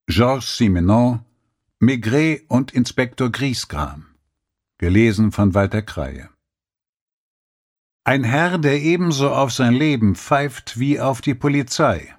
Georges Simenon, Maigret und Inspektor Griesgram. Gelesen von Walter Kreie. Ein Herr, der ebenso auf sein Leben pfeift wie auf die Polizei.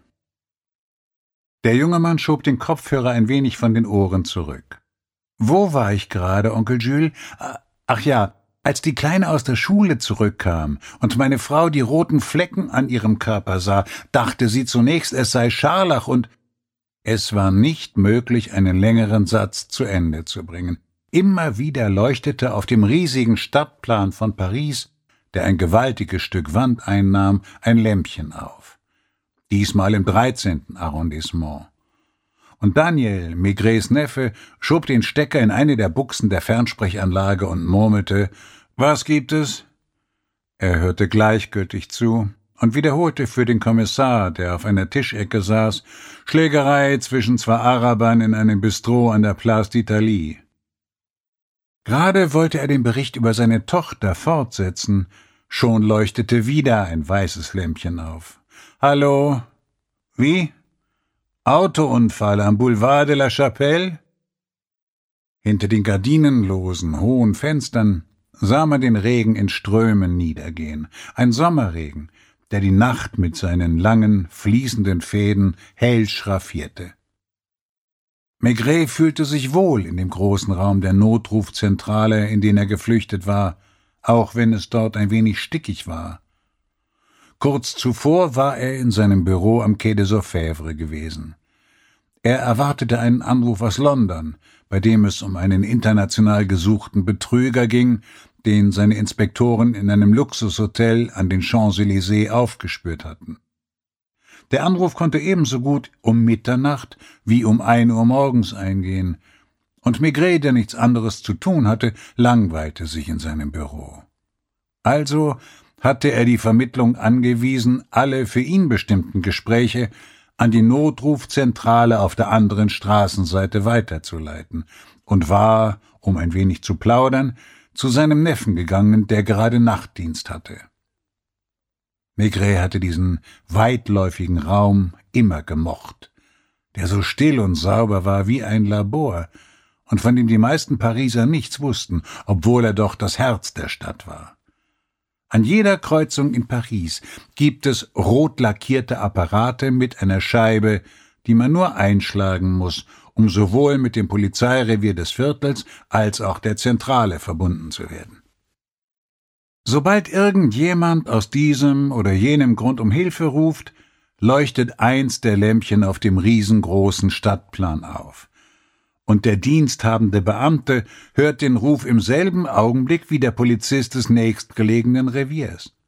Der junge Mann schob den Kopfhörer ein wenig von den Ohren zurück. Wo war ich gerade, Onkel Jules? Ach ja, als die Kleine aus der Schule zurückkam und meine Frau die roten Flecken an ihrem Körper sah, dachte sie zunächst, es sei Scharlach und... Es war nicht möglich, einen längeren Satz zu Ende zu bringen. Immer wieder leuchtete auf dem riesigen Stadtplan von Paris, der ein gewaltiges Stück Wand einnahm, ein Lämpchen auf. Diesmal im 13. Arrondissement. Und Daniel, Maigrets Neffe, schob den Stecker in eine der Buchsen der Fernsprechanlage und murmelte, »Was gibt es?« Er hörte gleichgültig zu und wiederholte für den Kommissar, der auf einer Tischecke saß, Schlägerei zwischen zwei Arabern in einem Bistro an der Place d'Italie. Gerade wollte er den Bericht über seine Tochter fortsetzen, schon leuchtete wieder ein weißes Lämpchen auf. »Hallo? Wie? Autounfall am Boulevard de la Chapelle?« Hinter den gardinenlosen, hohen Fenstern sah man den Regen in Strömen niedergehen, ein Sommerregen, der die Nacht mit seinen langen, fließenden Fäden hell schraffierte. Maigret fühlte sich wohl in dem großen Raum der Notrufzentrale, in den er geflüchtet war, auch wenn es dort ein wenig stickig war. Kurz zuvor war er in seinem Büro am Quai des Orfèvres gewesen. Er erwartete einen Anruf aus London, bei dem es um einen international gesuchten Betrüger ging, den seine Inspektoren in einem Luxushotel an den Champs-Élysées aufgespürt hatten. Der Anruf konnte ebenso gut um Mitternacht wie um 1 Uhr morgens eingehen, und Maigret, der nichts anderes zu tun hatte, langweilte sich in seinem Büro. Also hatte er die Vermittlung angewiesen, alle für ihn bestimmten Gespräche an die Notrufzentrale auf der anderen Straßenseite weiterzuleiten und war, um ein wenig zu plaudern, zu seinem Neffen gegangen, der gerade Nachtdienst hatte. Maigret hatte diesen weitläufigen Raum immer gemocht, der so still und sauber war wie ein Labor und von dem die meisten Pariser nichts wussten, obwohl er doch das Herz der Stadt war. An jeder Kreuzung in Paris gibt es rot lackierte Apparate mit einer Scheibe, die man nur einschlagen muss, um sowohl mit dem Polizeirevier des Viertels als auch der Zentrale verbunden zu werden. Sobald irgendjemand aus diesem oder jenem Grund um Hilfe ruft, leuchtet eins der Lämpchen auf dem riesengroßen Stadtplan auf. Und der diensthabende Beamte hört den Ruf im selben Augenblick wie der Polizist des nächstgelegenen Reviers.